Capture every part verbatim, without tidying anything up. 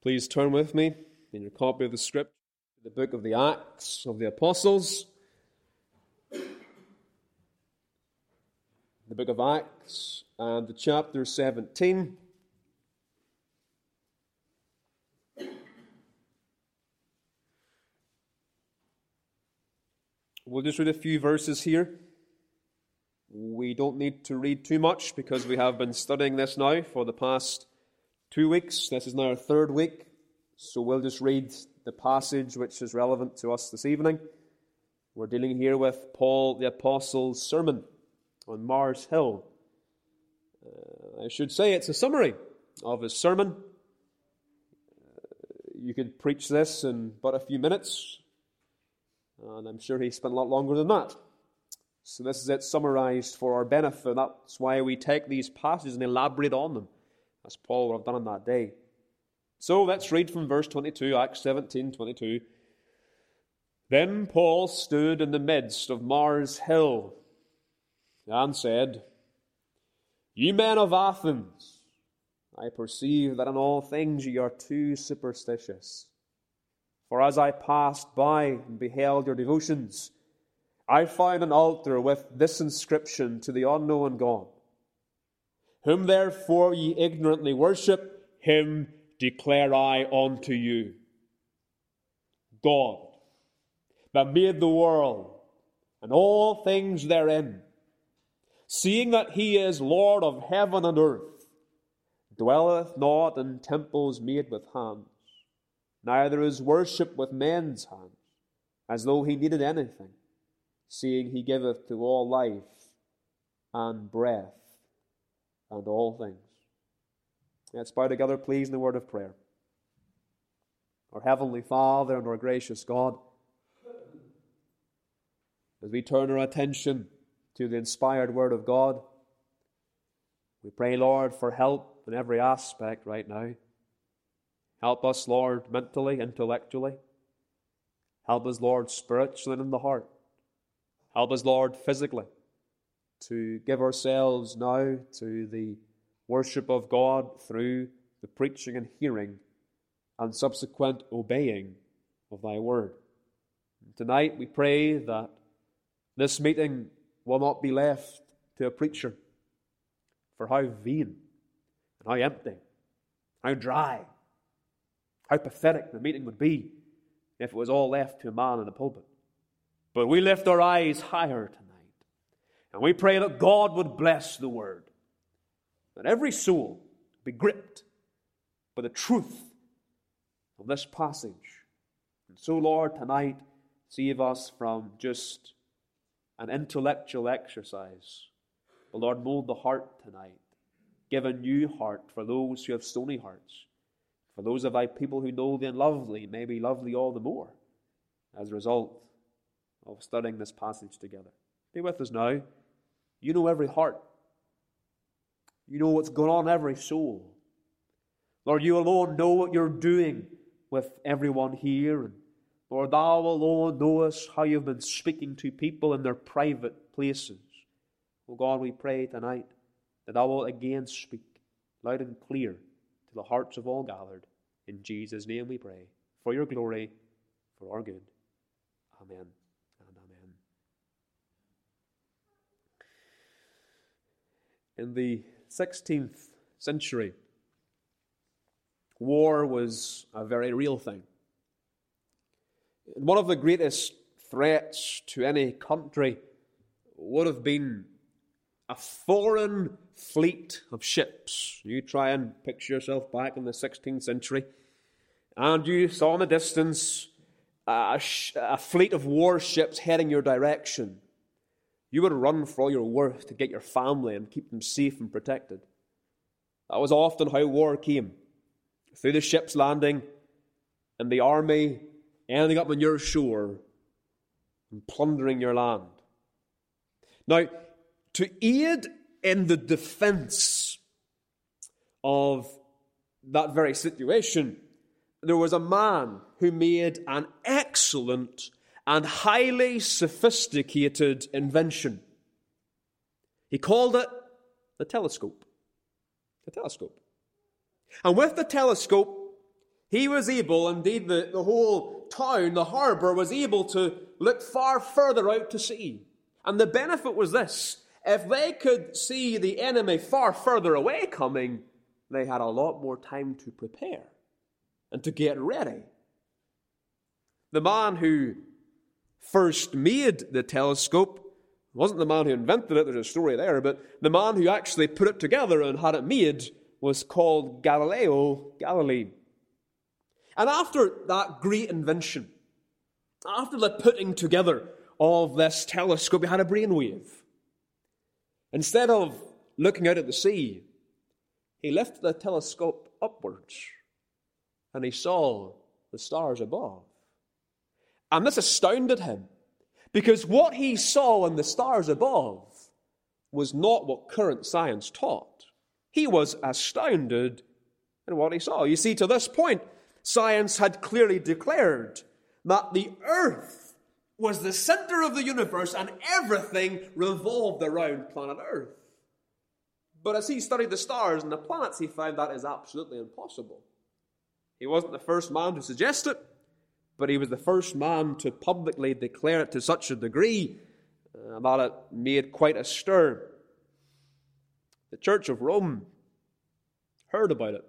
Please turn with me in your copy of the script to the book of the Acts of the Apostles. The book of Acts and the chapter seventeen. We'll just read a few verses here. We don't need to read too much because we have been studying this now for the past two weeks. This is now our third week. So we'll just read the passage which is relevant to us this evening. We're dealing here with Paul the Apostle's sermon on Mars Hill. Uh, I should say it's a summary of his sermon. Uh, you could preach this in but a few minutes, and I'm sure he spent a lot longer than that. So this is it summarized for our benefit. That's why we take these passages and elaborate on them, as Paul would have done on that day. So let's read from verse twenty-two, Acts seventeen, twenty-two. Then Paul stood in the midst of Mars Hill and said, "Ye men of Athens, I perceive that in all things ye are too superstitious. For as I passed by and beheld your devotions, I found an altar with this inscription to the unknown God. Whom therefore ye ignorantly worship, him declare I unto you. God, that made the world and all things therein, seeing that he is Lord of heaven and earth, dwelleth not in temples made with hands, neither is worship with men's hands, as though he needed anything, seeing he giveth to all life and breath and all things." Let's bow together, please, in the word of prayer. Our Heavenly Father and our gracious God, as we turn our attention to the inspired Word of God, we pray, Lord, for help in every aspect right now. Help us, Lord, mentally, intellectually. Help us, Lord, spiritually and in the heart. Help us, Lord, physically, to give ourselves now to the worship of God through the preaching and hearing and subsequent obeying of Thy Word. And tonight we pray that this meeting will not be left to a preacher, for how vain and how empty, how dry, how pathetic the meeting would be if it was all left to a man in a pulpit. But we lift our eyes higher tonight, and we pray that God would bless the Word, that every soul be gripped by the truth of this passage. And so, Lord, tonight, save us from just an intellectual exercise. But Lord, mold the heart tonight. Give a new heart for those who have stony hearts. For those of Thy people who know Thee and love Thee, may be love Thee all the more as a result of studying this passage together. Be with us now. You know every heart. You know what's going on in every soul. Lord, You alone know what You're doing with everyone here. And Lord, Thou alone knowest how You've been speaking to people in their private places. Oh God, we pray tonight that Thou wilt again speak loud and clear to the hearts of all gathered. In Jesus' name we pray, for Your glory, for our good. Amen and amen. In the sixteenth century, war was a very real thing. One of the greatest threats to any country would have been a foreign fleet of ships. You try and picture yourself back in the sixteenth century, and you saw in the distance a, sh- a fleet of warships heading your direction. You would run for all your worth to get your family and keep them safe and protected. That was often how war came, through the ships landing and the army ending up on your shore and plundering your land. Now, to aid in the defense of that very situation, there was a man who made an excellent and highly sophisticated invention. He called it the telescope. The telescope. And with the telescope, He was able, indeed the, the whole town, the harbour, was able to look far further out to sea. And the benefit was this: if they could see the enemy far further away coming, they had a lot more time to prepare and to get ready. The man who first made the telescope wasn't the man who invented it, there's a story there, but the man who actually put it together and had it made was called Galileo Galilei. And after that great invention, after the putting together of this telescope, he had a brainwave. Instead of looking out at the sea, he lifted the telescope upwards and he saw the stars above. And this astounded him, because what he saw in the stars above was not what current science taught. He was astounded in what he saw. You see, to this point, science had clearly declared that the earth was the center of the universe and everything revolved around planet Earth. But as he studied the stars and the planets, he found that is absolutely impossible. He wasn't the first man to suggest it, but he was the first man to publicly declare it to such a degree uh, that it made quite a stir. The Church of Rome heard about it,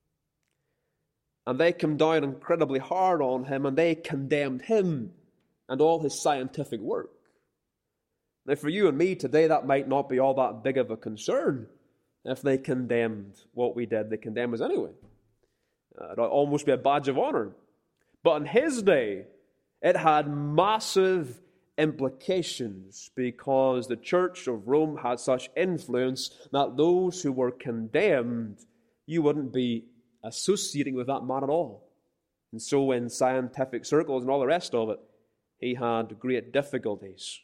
and they came down incredibly hard on him, and they condemned him and all his scientific work. Now, for you and me today, that might not be all that big of a concern. If they condemned what we did, they condemn us anyway. Uh, it would almost be a badge of honor. But in his day, it had massive implications because the Church of Rome had such influence that those who were condemned, you wouldn't be associating with that man at all. And so in scientific circles and all the rest of it, he had great difficulties.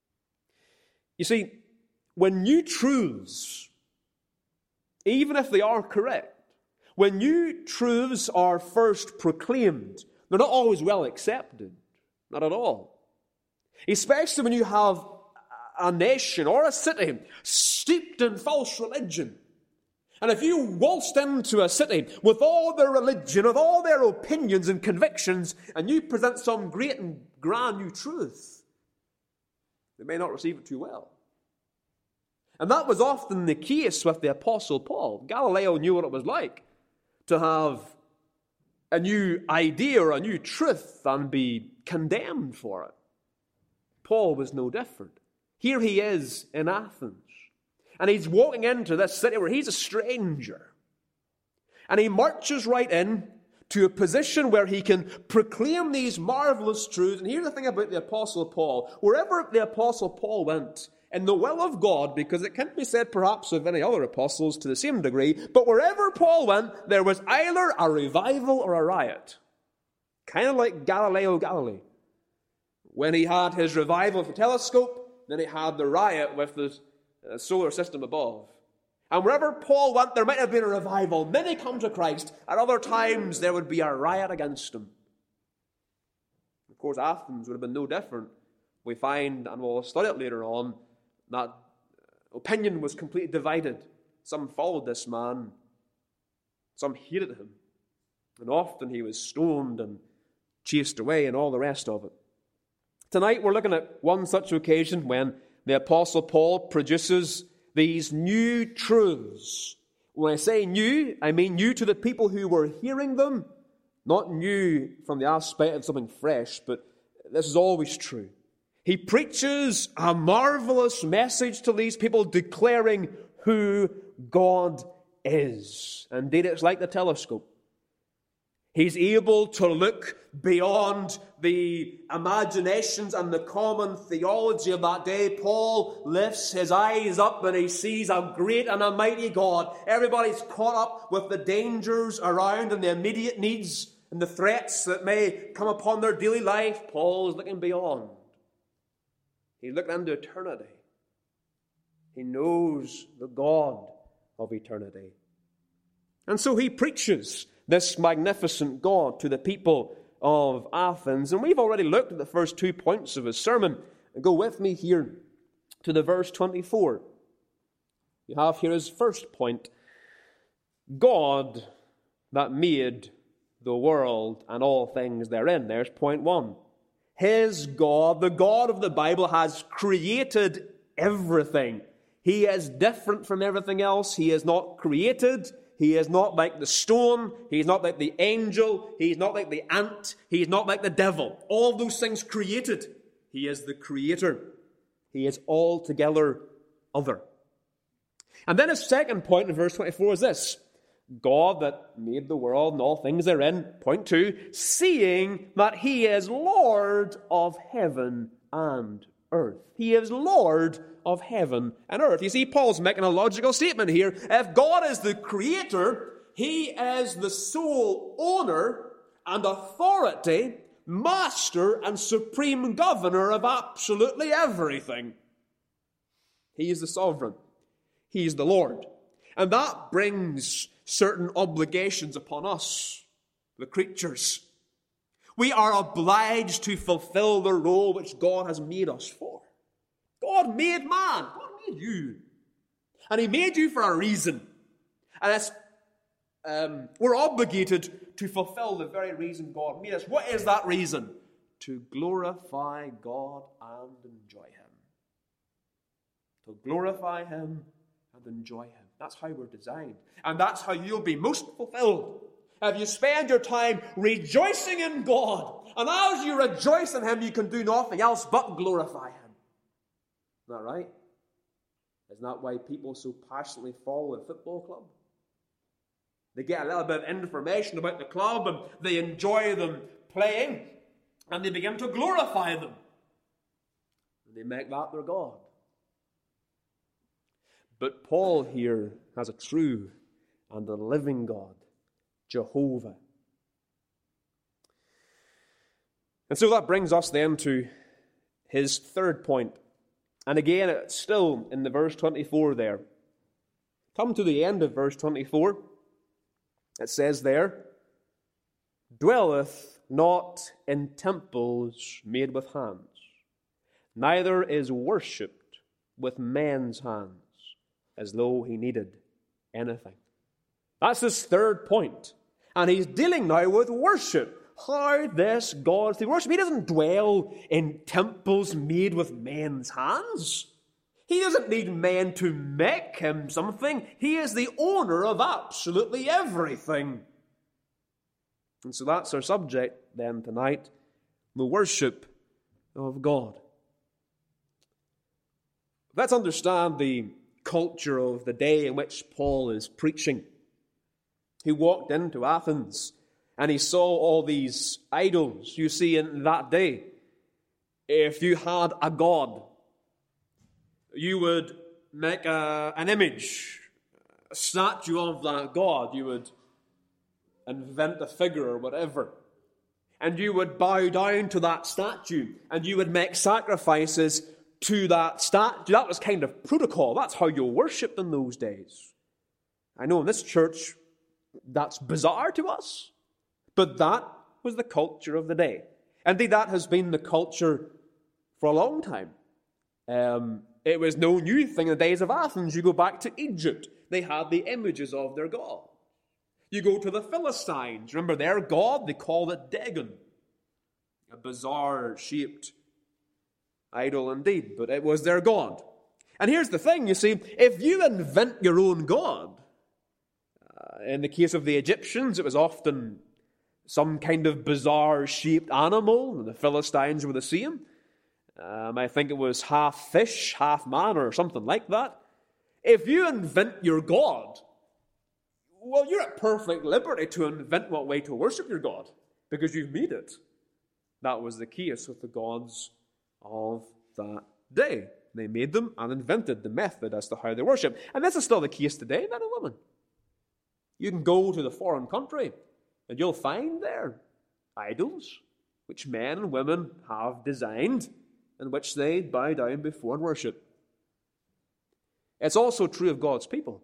You see, when new truths, even if they are correct, when new truths are first proclaimed, they're not always well accepted. Not at all. Especially when you have a nation or a city steeped in false religion. And if you waltzed into a city with all their religion, with all their opinions and convictions, and you present some great and grand new truth, they may not receive it too well. And that was often the case with the Apostle Paul. Galileo knew what it was like to have a new idea or a new truth and be condemned for it. Paul was no different. Here he is in Athens, and he's walking into this city where he's a stranger. And he marches right in to a position where he can proclaim these marvelous truths. And here's the thing about the Apostle Paul. Wherever the Apostle Paul went, in the will of God, because it can't be said perhaps of any other apostles to the same degree, but wherever Paul went, there was either a revival or a riot. Kind of like Galileo Galilei. When he had his revival with the telescope, then he had the riot with the solar system above. And wherever Paul went, there might have been a revival. Many come to Christ. At other times, there would be a riot against him. Of course, Athens would have been no different. We find, and we'll study it later on, that opinion was completely divided. Some followed this man. Some hated him. And often he was stoned and chased away and all the rest of it. Tonight we're looking at one such occasion when the Apostle Paul produces these new truths. When I say new, I mean new to the people who were hearing them, not new from the aspect of something fresh, but this is always true. He preaches a marvelous message to these people, declaring who God is. Indeed, it's like the telescope. He's able to look beyond the imaginations and the common theology of that day. Paul lifts his eyes up and he sees a great and a mighty God. Everybody's caught up with the dangers around and the immediate needs and the threats that may come upon their daily life. Paul is looking beyond. He's looking into eternity. He knows the God of eternity. And so he preaches this magnificent God to the people of Athens. And we've already looked at the first two points of his sermon. Go with me here to the verse twenty-four. You have here his first point. God that made the world and all things therein. There's point one. His God, the God of the Bible, has created everything. He is different from everything else. He is not created. He is not like the stone. He's not like the angel. He's not like the ant. He's not like the devil. All those things created. He is the creator. He is altogether other. And then his second point in verse twenty-four is this. God that made the world and all things therein, point two, seeing that he is Lord of heaven and earth. He is Lord of heaven and earth. You see, Paul's making a logical statement here. If God is the creator, he is the sole owner and authority, master and supreme governor of absolutely everything. He is the sovereign. He is the Lord. And that brings certain obligations upon us, the creatures. We are obliged to fulfill the role which God has made us for. God made man. God made you. And he made you for a reason. And it's, um, we're obligated to fulfill the very reason God made us. What is that reason? To glorify God and enjoy him. To glorify him and enjoy him. That's how we're designed. And that's how you'll be most fulfilled. If you spend your time rejoicing in God, and as you rejoice in him, you can do nothing else but glorify him. Isn't that right? Isn't that why people so passionately follow a football club? They get a little bit of information about the club, and they enjoy them playing, and they begin to glorify them. And they make that their God. But Paul here has a true and a living God, Jehovah. And so that brings us then to his third point. And again, it's still in the verse twenty-four there. Come to the end of verse twenty-four. It says there, dwelleth not in temples made with hands, neither is worshipped with men's hands, as though he needed anything. That's his third point. And he's dealing now with worship. How this God through worship. He doesn't dwell in temples made with men's hands. He doesn't need men to make him something. He is the owner of absolutely everything. And so that's our subject then tonight, the worship of God. Let's understand the culture of the day in which Paul is preaching. He walked into Athens and he saw all these idols. You see, in that day, if you had a god, you would make a, an image, a statue of that god. You would invent a figure or whatever. And you would bow down to that statue and you would make sacrifices to that statue. That was kind of protocol. That's how you worshipped in those days. I know in this church, that's bizarre to us. But that was the culture of the day. Indeed, that has been the culture for a long time. Um, it was no new thing in the days of Athens. You go back to Egypt. They had the images of their god. You go to the Philistines. Remember their god? They called it Dagon. A bizarre-shaped idol indeed, but it was their god. And here's the thing, you see, if you invent your own god, uh, in the case of the Egyptians, it was often some kind of bizarre-shaped animal. The Philistines were the same. Um, I think it was half fish, half man, or something like that. If you invent your god, well, you're at perfect liberty to invent what way to worship your god, because you've made it. That was the case with the gods of that day. They made them and invented the method as to how they worship. And this is still the case today, men and women. You can go to the foreign country and you'll find there idols which men and women have designed and which they bow down before and worship. It's also true of God's people.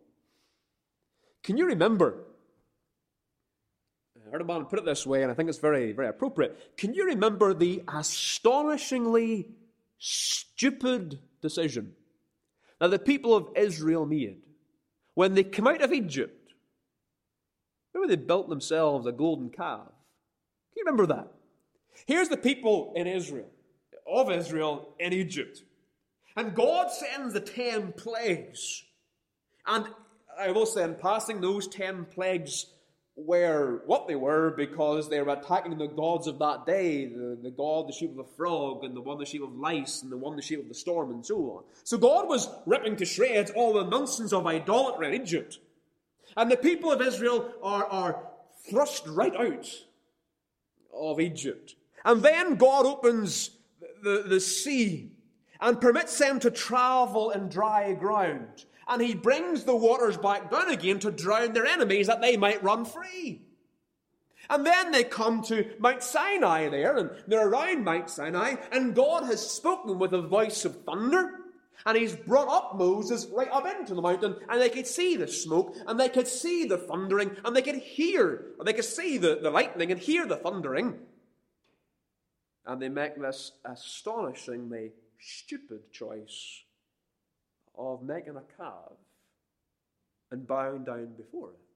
Can you remember, I heard a man put it this way, and I think it's very, very appropriate. Can you remember the astonishingly stupid decision that the people of Israel made when they came out of Egypt? It Remember they built themselves a golden calf. Can you remember that? Here's the people in Israel, of Israel in Egypt. And God sends the ten plagues. And I will say in passing, those ten plagues were what they were because they were attacking the gods of that day, the, the god, the shape of a frog, and the one, the shape of lice, and the one, the shape of the storm, and so on. So God was ripping to shreds all the nonsense of idolatry in Egypt. And the people of Israel are, are thrust right out of Egypt. And then God opens the, the sea and permits them to travel in dry ground. And he brings the waters back down again to drown their enemies that they might run free. And then they come to Mount Sinai there, and they're around Mount Sinai, and God has spoken with a voice of thunder, and he's brought up Moses right up into the mountain, and they could see the smoke, and they could see the thundering, and they could hear, or they could see the, the lightning and hear the thundering. And they make this astonishingly stupid choice of making a calf and bowing down before it.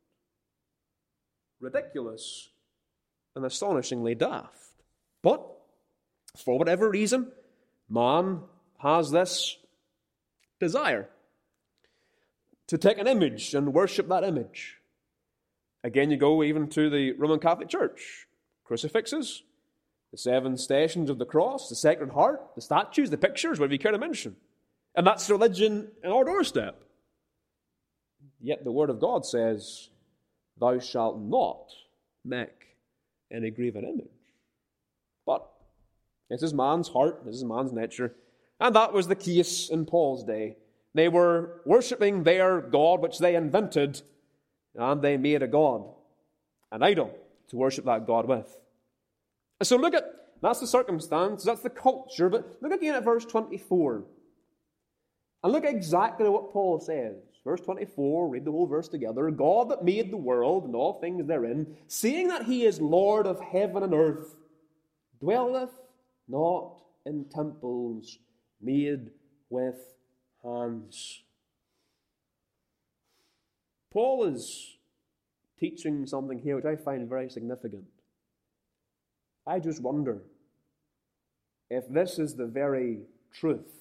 Ridiculous and astonishingly daft. But, for whatever reason, man has this desire to take an image and worship that image. Again, you go even to the Roman Catholic Church. Crucifixes, the seven stations of the cross, the Sacred Heart, the statues, the pictures, whatever you care to mention. And that's religion on our doorstep. Yet the Word of God says, thou shalt not make any graven image. But this is man's heart, this is man's nature, and that was the case in Paul's day. They were worshipping their God, which they invented, and they made a god, an idol, to worship that God with. So look at, that's the circumstance, that's the culture, but look again at verse twenty-four. And look exactly what Paul says. Verse twenty-four, read the whole verse together. God that made the world and all things therein, seeing that he is Lord of heaven and earth, dwelleth not in temples made with hands. Paul is teaching something here which I find very significant. I just wonder if this is the very truth.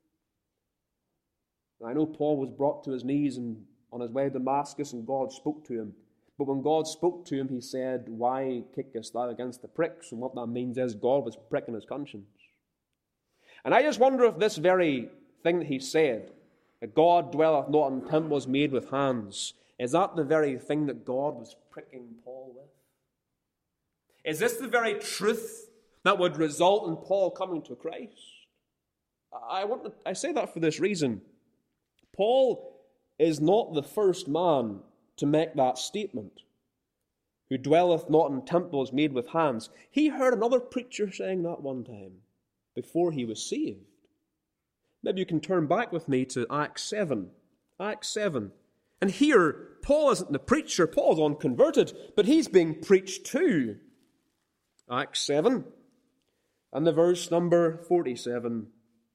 I know Paul was brought to his knees and on his way to Damascus, and God spoke to him. But when God spoke to him, he said, why kickest thou against the pricks? And what that means is God was pricking his conscience. And I just wonder if this very thing that he said, that God dwelleth not in temples made with hands, is that the very thing that God was pricking Paul with? Is this the very truth that would result in Paul coming to Christ? I want to, I say that for this reason. Paul is not the first man to make that statement, who dwelleth not in temples made with hands. He heard another preacher saying that one time before he was saved. Maybe you can turn back with me to Acts seven. Acts seven. And here, Paul isn't the preacher. Paul's unconverted, but he's being preached to. Acts seven, and the verse number forty-seven.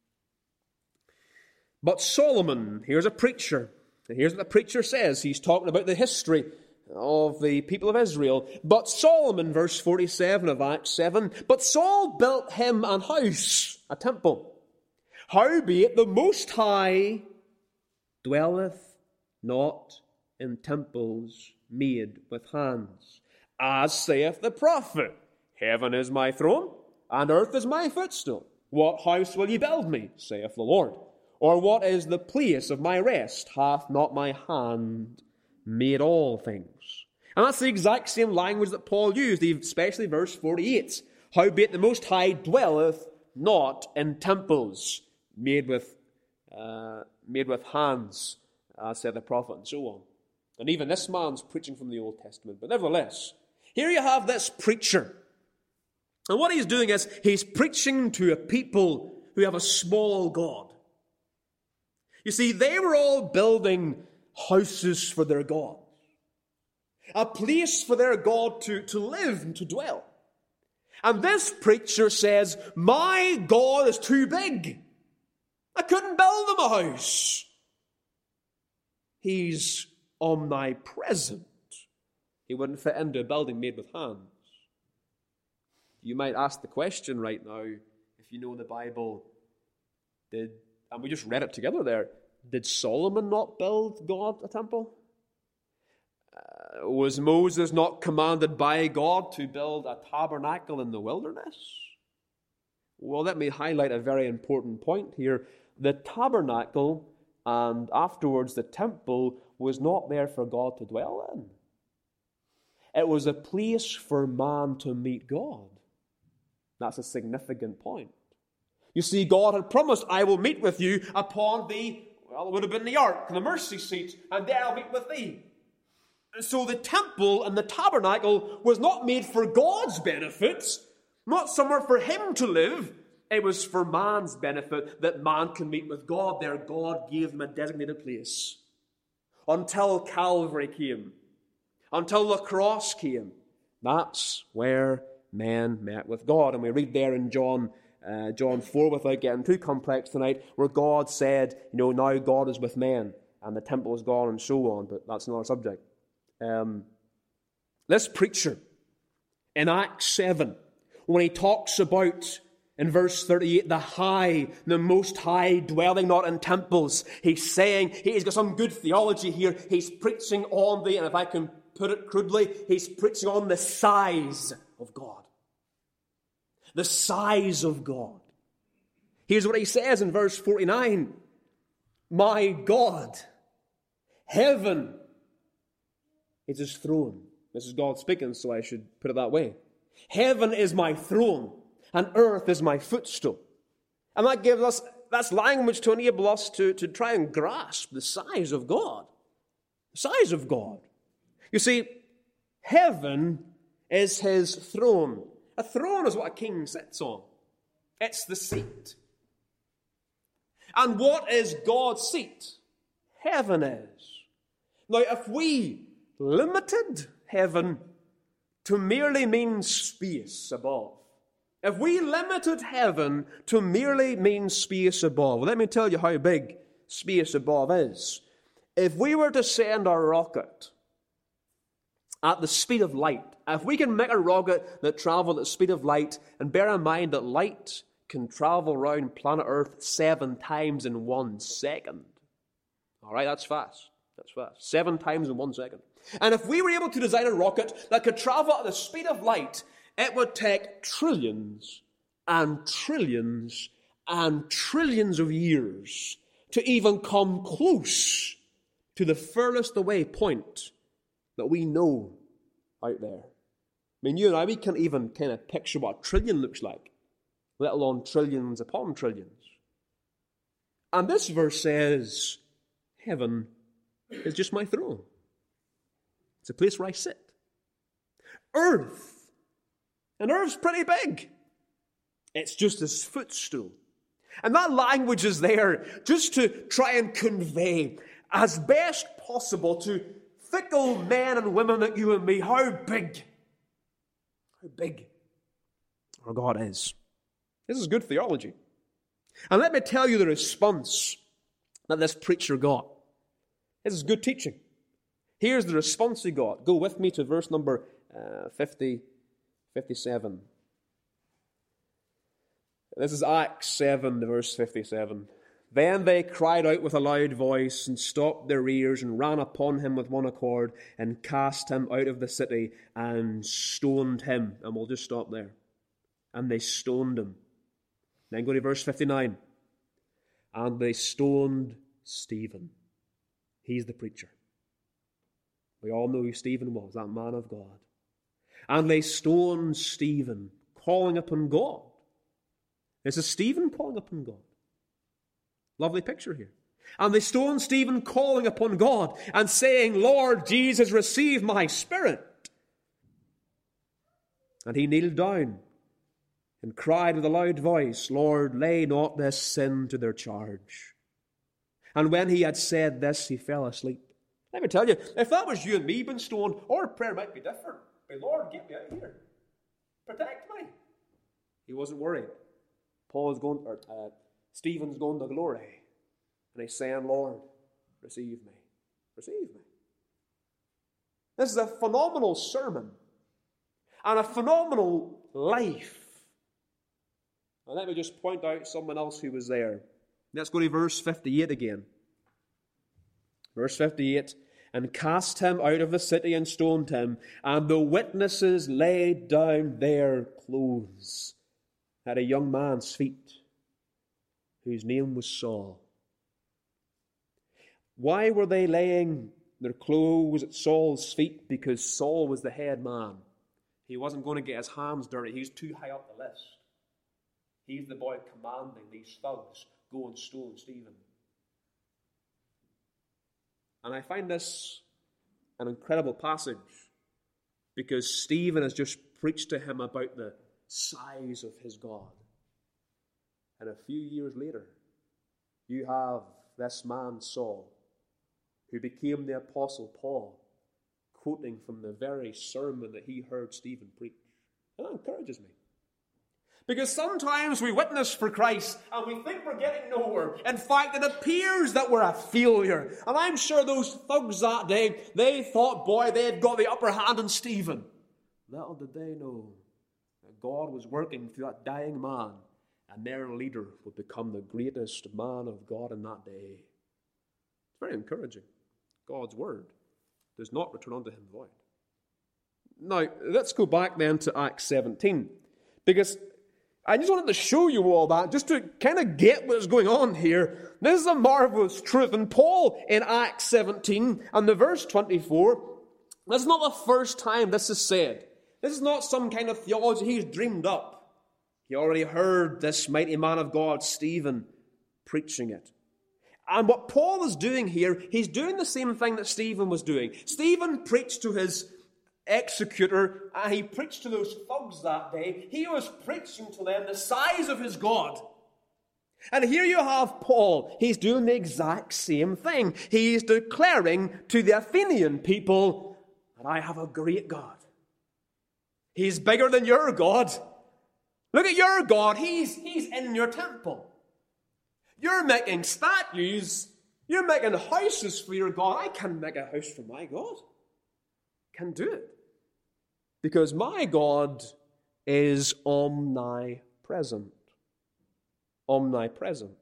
But Solomon, here's a preacher, and here's what the preacher says. He's talking about the history of the people of Israel. But Solomon, verse forty-seven of Acts seven, but Saul built him an house, a temple. Howbeit the Most High dwelleth not in temples made with hands. As saith the prophet, heaven is my throne, and earth is my footstool. What house will ye build me, saith the Lord? Or what is the place of my rest? Hath not my hand made all things? And that's the exact same language that Paul used, especially verse forty-eight. Howbeit the Most High dwelleth not in temples made with uh, made with hands, as said the prophet, and so on. And even this man's preaching from the Old Testament. But nevertheless, here you have this preacher. And what he's doing is he's preaching to a people who have a small God. You see, they were all building houses for their God. A place for their God to, to live and to dwell. And this preacher says, my God is too big. I couldn't build him a house. He's omnipresent. He wouldn't fit into a building made with hands. You might ask the question right now, if you know the Bible, did, and we just read it together there, did Solomon not build God a temple? Uh, was Moses not commanded by God to build a tabernacle in the wilderness? Well, let me highlight a very important point here. The tabernacle and afterwards the temple was not there for God to dwell in. It was a place for man to meet God. That's a significant point. You see, God had promised, I will meet with you upon the, well, it would have been the ark, the mercy seat, and there I'll meet with thee. And so the temple and the tabernacle was not made for God's benefits, not somewhere for him to live. It was for man's benefit that man can meet with God there. God gave them a designated place. Until Calvary came, until the cross came, that's where men met with God. And we read there in John uh, John four, without getting too complex tonight, where God said, you know, now God is with men, and the temple is gone, and so on. But that's another subject. Um, this preacher, in Acts seven, when he talks about, in verse thirty-eight, the high, the most high, dwelling not in temples, he's saying, he's got some good theology here. He's preaching on the, and if I can put it crudely, he's preaching on the size of God. The size of God. Here's what he says in verse forty-nine. My God, heaven is his throne. This is God speaking, so I should put it that way. Heaven is my throne, and earth is my footstool. And that gives us, that's language to enable us to, to try and grasp the size of God. The size of God. You see, heaven is his throne. A throne is what a king sits on. It's the seat. And what is God's seat? Heaven is. Now, if we limited heaven to merely mean space above, if we limited heaven to merely mean space above, well, let me tell you how big space above is. If we were to send a rocket at the speed of light, if we can make a rocket that travels at the speed of light, and bear in mind that light can travel around planet Earth seven times in one second. All right, that's fast. That's fast. Seven times in one second. And if we were able to design a rocket that could travel at the speed of light, it would take trillions and trillions and trillions of years to even come close to the furthest away point that we know out there. I mean, you and I, we can't even kind of picture what a trillion looks like, let alone trillions upon trillions. And this verse says, heaven is just my throne. It's a place where I sit. Earth, and earth's pretty big. It's just his footstool. And that language is there just to try and convey as best possible to fickle men and women like you and me how big, how big our God is. This is good theology. And let me tell you the response that this preacher got. This is good teaching. Here's the response he got. Go with me to verse number uh, fifty, fifty-seven. This is Acts seven, verse fifty-seven. Then they cried out with a loud voice and stopped their ears and ran upon him with one accord and cast him out of the city and stoned him. And we'll just stop there. And they stoned him. Then go to verse fifty-nine. And they stoned Stephen. He's the preacher. We all know who Stephen was, that man of God. And they stoned Stephen, calling upon God. This is Stephen calling upon God. Lovely picture here. And they stoned Stephen, calling upon God and saying, Lord Jesus, receive my spirit. And he kneeled down and cried with a loud voice, Lord, lay not this sin to their charge. And when he had said this, he fell asleep. Let me tell you, if that was you and me being stoned, our prayer might be different. But Lord, get me out of here. Protect me. He wasn't worried. Paul is going, or uh, Stephen's going to glory. And he's saying, Lord, receive me. Receive me. This is a phenomenal sermon and a phenomenal life. And let me just point out someone else who was there. Let's go to verse fifty-eight again. Verse fifty-eight. And cast him out of the city and stoned him, and the witnesses laid down their clothes at a young man's feet, whose name was Saul. Why were they laying their clothes at Saul's feet? Because Saul was the head man. He wasn't going to get his hands dirty. He's too high up the list. He's the boy commanding these thugs, go and stone Stephen. And I find this an incredible passage because Stephen has just preached to him about the size of his God. And a few years later, you have this man, Saul, who became the Apostle Paul, quoting from the very sermon that he heard Stephen preach. And that encourages me. Because sometimes we witness for Christ and we think we're getting nowhere. In fact, it appears that we're a failure. And I'm sure those thugs that day, they thought, boy, they've got the upper hand on Stephen. Little did they know that God was working through that dying man, and their leader would become the greatest man of God in that day. It's very encouraging. God's word does not return unto him void. Now, let's go back then to Acts seventeen. Because I just wanted to show you all that, just to kind of get what is going on here. This is a marvelous truth. And Paul in Acts seventeen and the verse twenty-four, this is not the first time this is said. This is not some kind of theology he's dreamed up. He already heard this mighty man of God, Stephen, preaching it. And what Paul is doing here, he's doing the same thing that Stephen was doing. Stephen preached to his executor, and he preached to those thugs that day. He was preaching to them the size of his God. And here you have Paul. He's doing the exact same thing. He's declaring to the Athenian people that I have a great God. He's bigger than your God. Look at your God. He's, he's in your temple. You're making statues. You're making houses for your God. I can't make a house for my God. Can do it. Because my God is omnipresent. Omnipresent.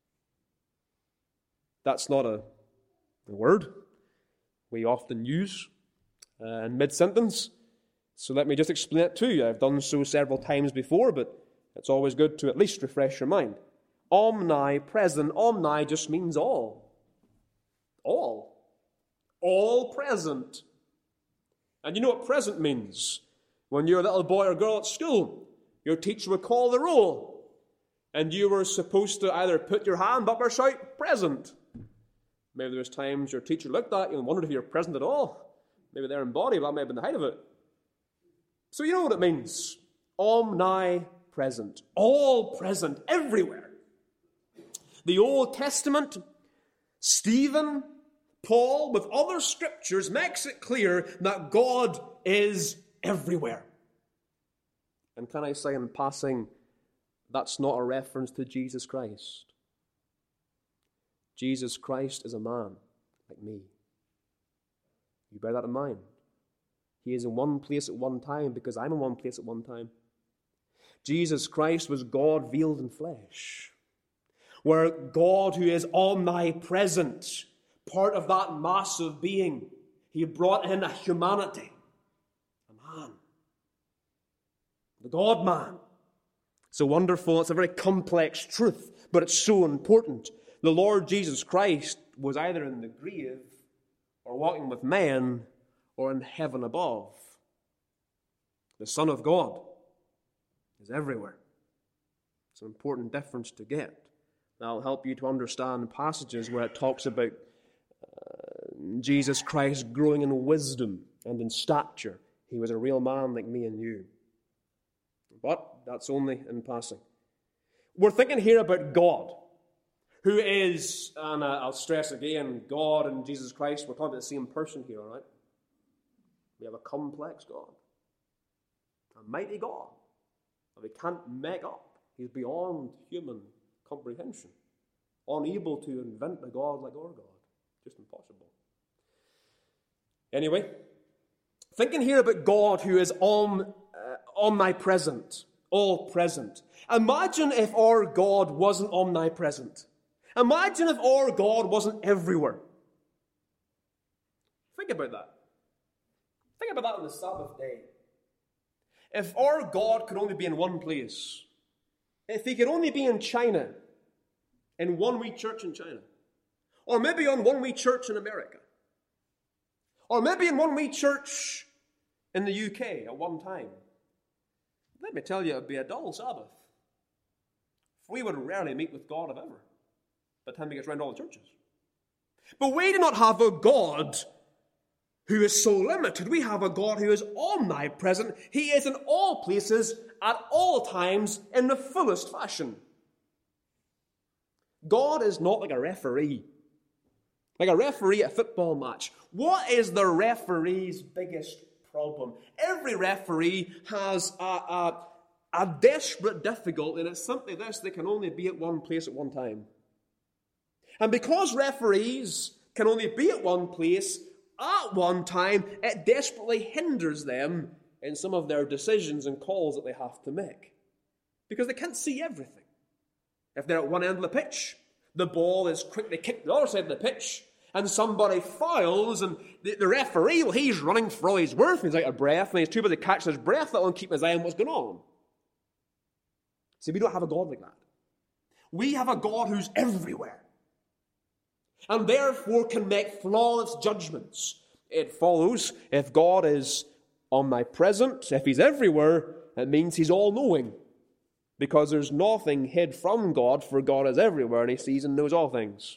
That's not a, a word we often use uh, in mid-sentence. So let me just explain it to you. I've done so several times before, but it's always good to at least refresh your mind. Omnipresent. Omni just means all. All. All present. And you know what present means? When you're a little boy or girl at school, your teacher would call the roll, and you were supposed to either put your hand up or shout, present. Maybe there's times your teacher looked at you and wondered if you were present at all. Maybe they're in body, but that may have been the height of it. So you know what it means. Omnipresent. All present, everywhere. The Old Testament, Stephen, Paul, with other scriptures, makes it clear that God is everywhere. And can I say in passing, that's not a reference to Jesus Christ. Jesus Christ is a man like me. You bear that in mind. He is in one place at one time because I'm in one place at one time. Jesus Christ was God veiled in flesh, where God, who is omnipresent, part of that massive being, he brought in a humanity, a man, the God-man. It's a wonderful, it's a very complex truth, but it's so important. The Lord Jesus Christ was either in the grave or walking with men or in heaven above. The Son of God is everywhere. It's an important difference to get. That'll help you to understand passages where it talks about uh, Jesus Christ growing in wisdom and in stature. He was a real man like me and you. But that's only in passing. We're thinking here about God, who is, and uh, I'll stress again, God and Jesus Christ, we're talking about the same person here, all right? We have a complex God, a mighty God that we can't make up. He's beyond human comprehension, unable to invent a God like our God. Just impossible. Anyway, Thinking here about God who is om, uh, omnipresent, all-present. Imagine if our God wasn't omnipresent. Imagine if our God wasn't everywhere. Think about that. Think about that on the Sabbath day. If our God could only be in one place, if he could only be in China, in one wee church in China, or maybe on one wee church in America, or maybe in one wee church in the U K at one time, let me tell you, it would be a dull Sabbath. We would rarely meet with God if ever, by the time we get around all the churches. But we do not have a God who is so limited. We have a God who is omnipresent. He is in all places, at all times, in the fullest fashion. God is not like a referee. Like a referee at a football match. What is the referee's biggest problem? Every referee has a, a, a desperate difficulty, and it's simply this: they can only be at one place at one time. And because referees can only be at one place at one time, it desperately hinders them in some of their decisions and calls that they have to make. Because they can't see everything. If they're at one end of the pitch, the ball is quickly kicked to the other side of the pitch, and somebody fouls, and the, the referee, well, he's running for all he's worth, and he's out of breath, and he's too busy to catch his breath, that won't keep his eye on what's going on. See, we don't have a God like that. We have a God who's everywhere, and therefore can make flawless judgments. It follows, if God is omnipresent, if he's everywhere, it means he's all-knowing. Because there's nothing hid from God, for God is everywhere, and he sees and knows all things.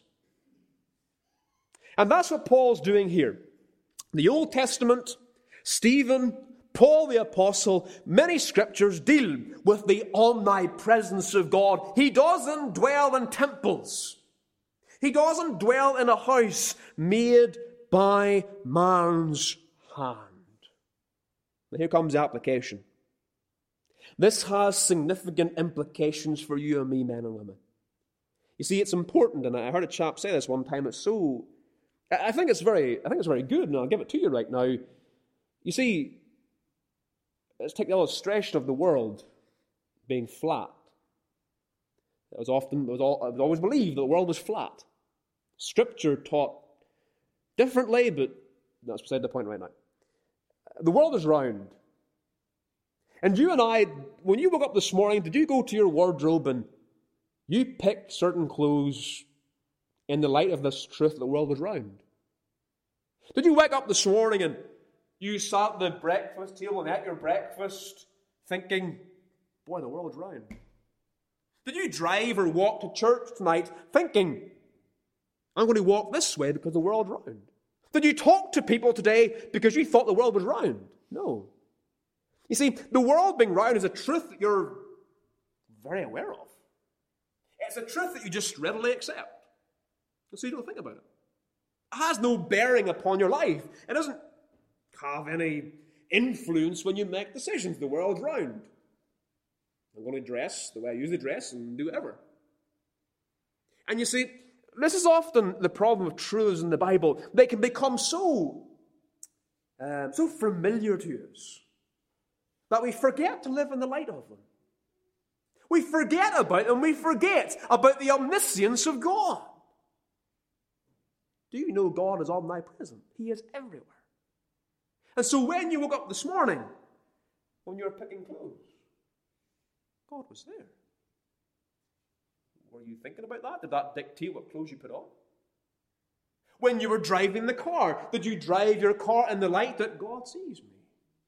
And that's what Paul's doing here. The Old Testament, Stephen, Paul the Apostle, many scriptures deal with the omnipresence of God. He doesn't dwell in temples. He doesn't dwell in a house made by man's hand. And here comes the application. This has significant implications for you and me, men and women. You see, it's important, and I heard a chap say this one time. It's so, I think it's very, I think it's very good, and I'll give it to you right now. You see, let's take the illustration of the world being flat. It was often, it was, all, it was always believed that the world was flat. Scripture taught differently, but that's beside the point right now. The world is round. And you and I, when you woke up this morning, did you go to your wardrobe and you picked certain clothes in the light of this truth that the world was round? Did you wake up this morning and you sat at the breakfast table and ate your breakfast thinking, boy, the world's round? Did you drive or walk to church tonight thinking, I'm going to walk this way because the world's round? Did you talk to people today because you thought the world was round? No. You see, the world being round is a truth that you're very aware of. It's a truth that you just readily accept. And so you don't think about it. It has no bearing upon your life. It doesn't have any influence when you make decisions. The world's round. I'm going to dress the way I usually dress and do whatever. And you see, this is often the problem of truths in the Bible. They can become so, um, so familiar to us that we forget to live in the light of them. We forget about them. We forget about the omniscience of God. Do you know God is omnipresent? He is everywhere. And so when you woke up this morning, when you were picking clothes, God was there. Were you thinking about that? Did that dictate what clothes you put on? When you were driving the car, did you drive your car in the light that God sees me?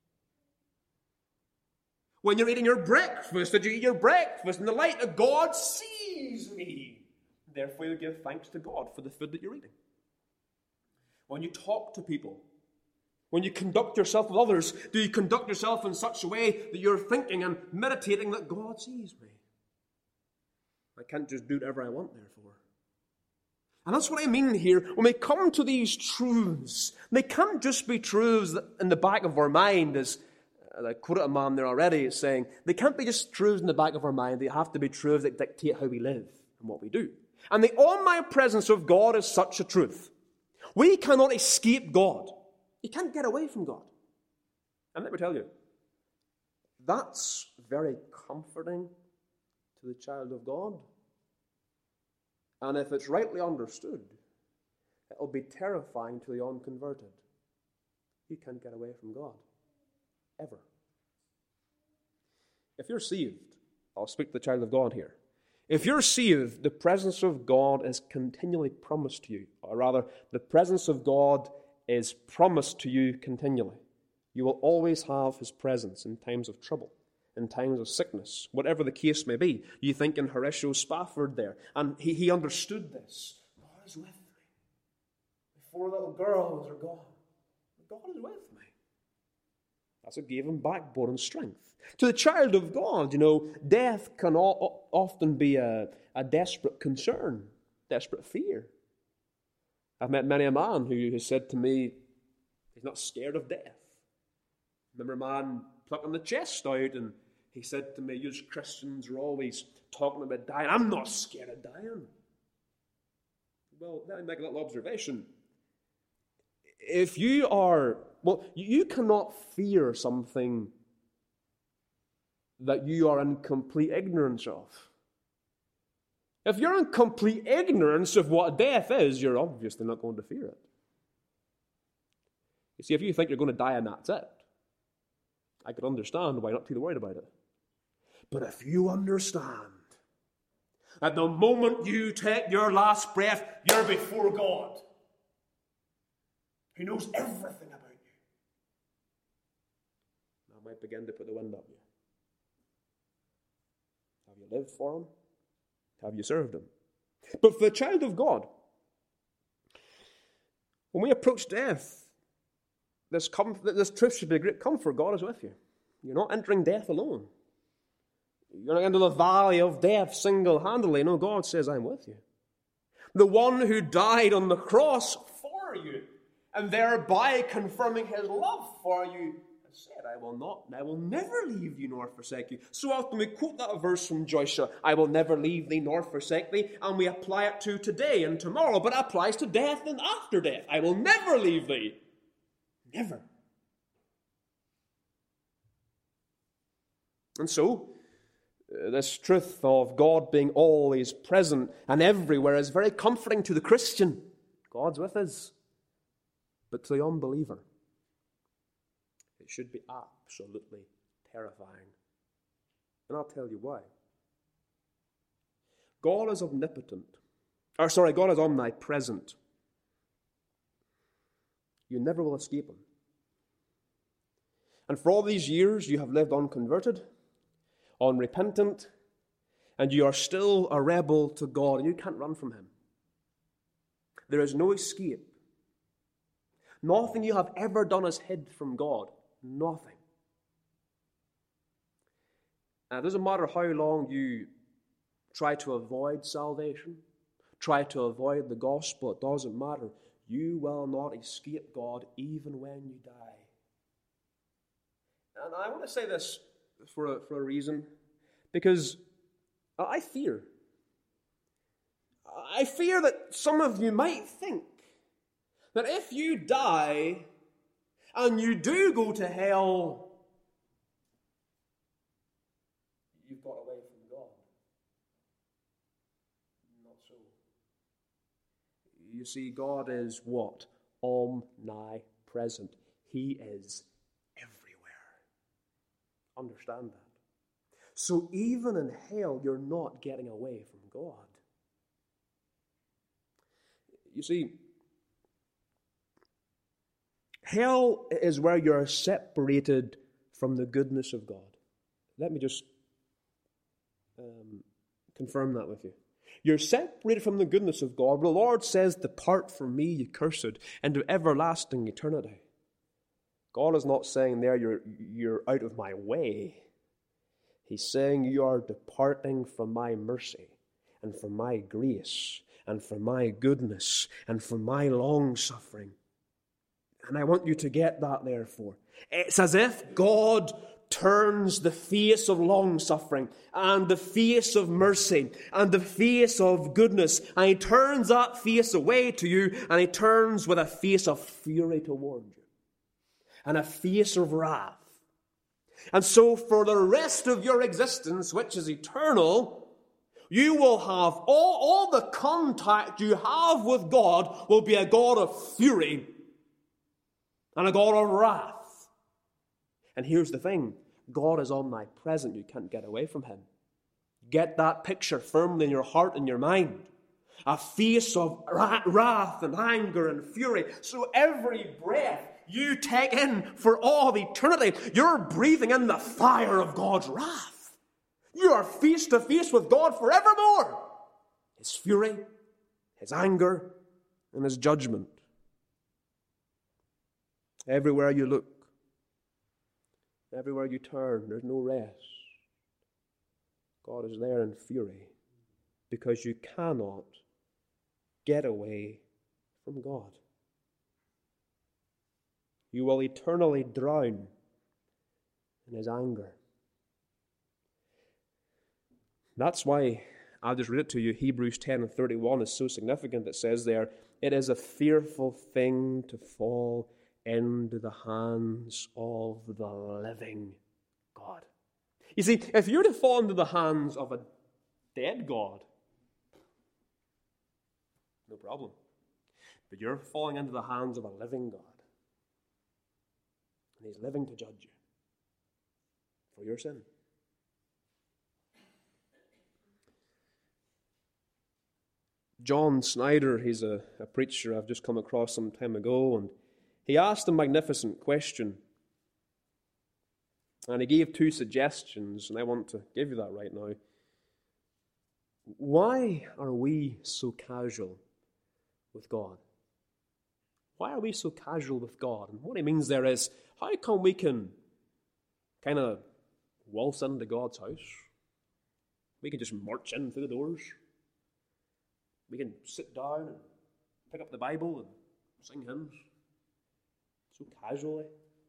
When you're eating your breakfast, did you eat your breakfast in the light that God sees me? Therefore, you give thanks to God for the food that you're eating. When you talk to people, when you conduct yourself with others, do you conduct yourself in such a way that you're thinking and meditating that God sees me? I can't just do whatever I want, therefore. And that's what I mean here. When we come to these truths, they can't just be truths that in the back of our mind, as I quoted a man there already, saying, they can't be just truths in the back of our mind. They have to be truths that dictate how we live and what we do. And the omnipresence of God is such a truth. We cannot escape God. You can't get away from God. And let me tell you, that's very comforting to the child of God. And if it's rightly understood, it'll be terrifying to the unconverted. You can't get away from God. Ever. If you're saved, I'll speak to the child of God here. If you're saved, the presence of God is continually promised to you. Or rather, the presence of God is promised to you continually. You will always have his presence in times of trouble, in times of sickness, whatever the case may be. You think in Horatio Spafford there, and he, he understood this. God is with me. The four little girls are gone. God is with me. That's what gave him backbone and strength. To the child of God, you know, death can o- often be a, a desperate concern, desperate fear. I've met many a man who has said to me, he's not scared of death. I remember a man plucking the chest out, and he said to me, you Christians are always talking about dying. I'm not scared of dying. Well, let me make a little observation. If you are, well, you cannot fear something that you are in complete ignorance of. If you're in complete ignorance of what death is, you're obviously not going to fear it. You see, if you think you're going to die and that's it, I could understand why you're not too worried about it. But if you understand that the moment you take your last breath, you're before God, who knows everything about you, that might begin to put the wind up you. Have you lived for him? Have you served him? But for the child of God, when we approach death, this, comfort, this truth should be a great comfort. God is with you. You're not entering death alone. You're not into the valley of death single-handedly. No, God says, I'm with you. The one who died on the cross for you, and thereby confirming his love for you, has said, I will not, I will never leave you nor forsake you. So often we quote that verse from Joshua, I will never leave thee nor forsake thee, and we apply it to today and tomorrow, but it applies to death and after death. I will never leave thee. Never. And so, uh, this truth of God being always present and everywhere is very comforting to the Christian. God's with us. But to the unbeliever, it should be absolutely terrifying. And I'll tell you why. God is omnipotent. Or sorry, God is omnipresent. You never will escape him. And for all these years, you have lived unconverted, unrepentant, and you are still a rebel to God, and you can't run from him. There is no escape. Nothing you have ever done is hid from God. Nothing. And it doesn't matter how long you try to avoid salvation, try to avoid the gospel, it doesn't matter. You will not escape God even when you die. And I want to say this for a, for a reason, because I fear. I fear that some of you might think that if you die and you do go to hell, you've got away from God. Not so. You see, God is what? Omnipresent. He is everywhere. Understand that. So even in hell, you're not getting away from God. You see, hell is where you're separated from the goodness of God. Let me just um, confirm that with you. You're separated from the goodness of God. The Lord says, depart from me, ye cursed, into everlasting eternity. God is not saying there, you're, you're out of my way. He's saying you are departing from my mercy and from my grace and from my goodness and from my long-suffering. And I want you to get that, therefore. It's as if God turns the face of long-suffering and the face of mercy and the face of goodness, and he turns that face away to you, and he turns with a face of fury toward you and a face of wrath And so for the rest of your existence, which is eternal, you will have all, all the contact you have with God will be a God of fury and a God of wrath. And here's the thing, God is omnipresent. You can't get away from him. Get that picture firmly in your heart and your mind. A face of wrath and anger and fury. So every breath you take in for all eternity, you're breathing in the fire of God's wrath. You are face to face with God forevermore. His fury, his anger, and his judgment. Everywhere you look, everywhere you turn, there's no rest. God is there in fury because you cannot get away from God. You will eternally drown in his anger. That's why, I'll just read it to you, Hebrews ten and thirty-one is so significant. It says there, it is a fearful thing to fall into the hands of the living God. You see, if you're to fall into the hands of a dead God, no problem. But you're falling into the hands of a living God. And he's living to judge you for your sin. John Snyder, he's a, a preacher I've just come across some time ago, and he asked a magnificent question. And he gave two suggestions, and I want to give you that right now. Why are we so casual with God? Why are we so casual with God? And what he means there is, how come we can kind of waltz into God's house? We can just march in through the doors. We can sit down and pick up the Bible and sing hymns so casually,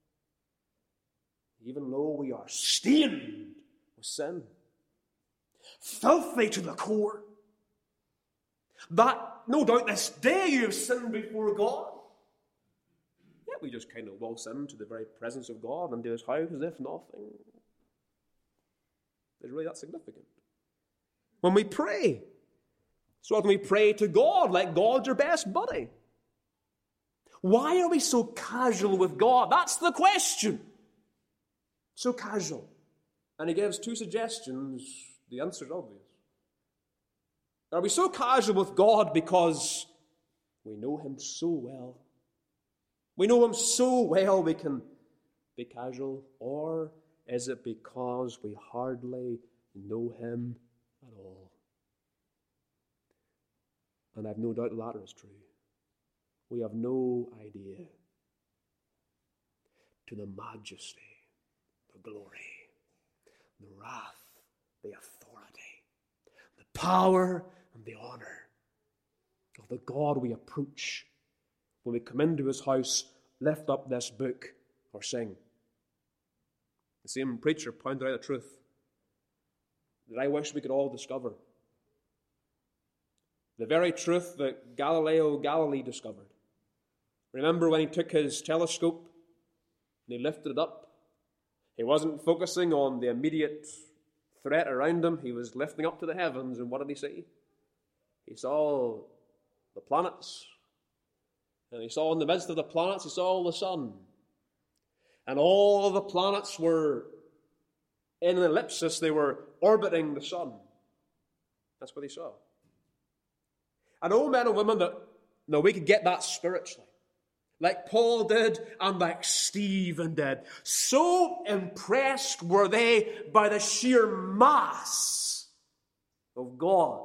even though we are stained with sin, filthy to the core. That, no doubt, this day you have sinned before God. Yet we just kind of waltz into the very presence of God and do his house as if nothing is really that significant. When we pray, so often we pray to God like God's your best buddy. Why are we so casual with God? That's the question. So casual. And he gives two suggestions. The answer is obvious. Are we so casual with God because we know him so well? We know him so well we can be casual? Or is it because we hardly know him at all? And I've no doubt the latter is true. We have no idea to the majesty, the glory, the wrath, the authority, the power, and the honor of the God we approach when we come into his house, lift up this book, or sing. The same preacher pointed out a truth that I wish we could all discover. The very truth that Galileo Galilei discovered. Remember when he took his telescope and he lifted it up? He wasn't focusing on the immediate threat around him. He was lifting up to the heavens, and what did he see? He saw the planets. And he saw in the midst of the planets, he saw the sun. And all of the planets were in an ellipsis. They were orbiting the sun. That's what he saw. And all men and women that, no, we could get that spiritually. Like Paul did and like Stephen did. So impressed were they by the sheer mass of God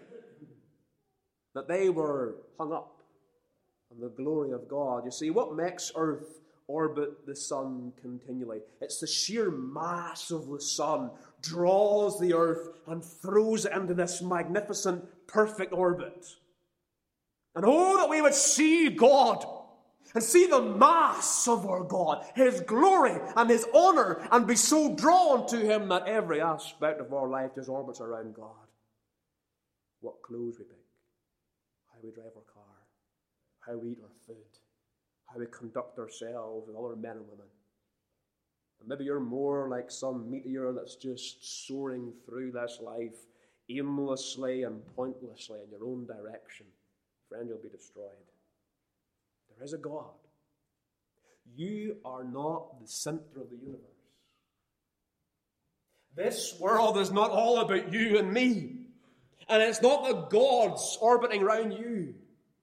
that they were hung up on the glory of God. You see, what makes earth orbit the sun continually? It's the sheer mass of the sun draws the earth and throws it into this magnificent, perfect orbit. And oh, that we would see God and see the mass of our God, his glory and his honor, and be so drawn to him that every aspect of our life just orbits around God. What clothes we pick, how we drive our car, how we eat our food, how we conduct ourselves with other men and women. And maybe you're more like some meteor that's just soaring through this life aimlessly and pointlessly in your own direction. Friend, you'll be destroyed. There is a God. You are not the center of the universe. This world is not all about you and me. And it's not the gods orbiting around you.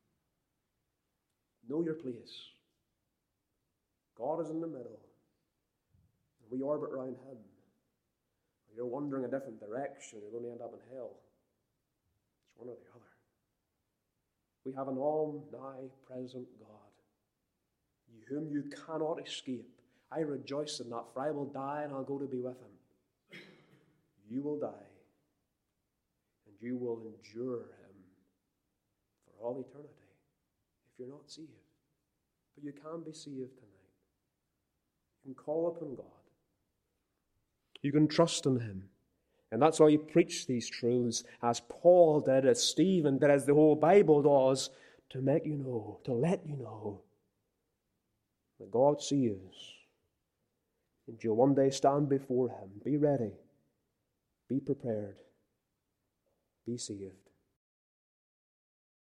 Know your place. God is in the middle. And we orbit around him. You're wandering a different direction. You're going to end up in hell. It's one or the other. We have an omnipresent God, whom you cannot escape. I rejoice in that, for I will die and I'll go to be with him. You will die, and you will endure him for all eternity if you're not saved. But you can be saved tonight. You can call upon God. You can trust in him. And that's why you preach these truths, as Paul did, as Stephen did, as the whole Bible does, to make you know, to let you know that God saves. And you'll one day stand before him. Be ready. Be prepared. Be saved.